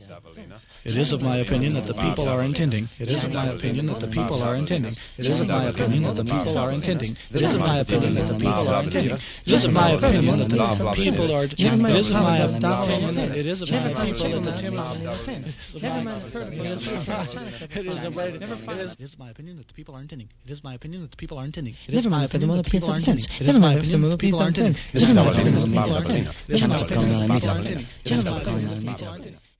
It is of my opinion that the people are intending. It is of my opinion that the people are intending. It is of my opinion that the people are intending. It is of my opinion that the people are intending. It is of my opinion that the people are. It is of my opinion that it is of my people that the timid. Never mind the hurt. It is my opinion that the people are intending. It is my opinion that the people are intending. Never mind for the one piece of fence. Never mind for the piece of fence. Never mind for the piece of fence. Never mind for the piece of fence.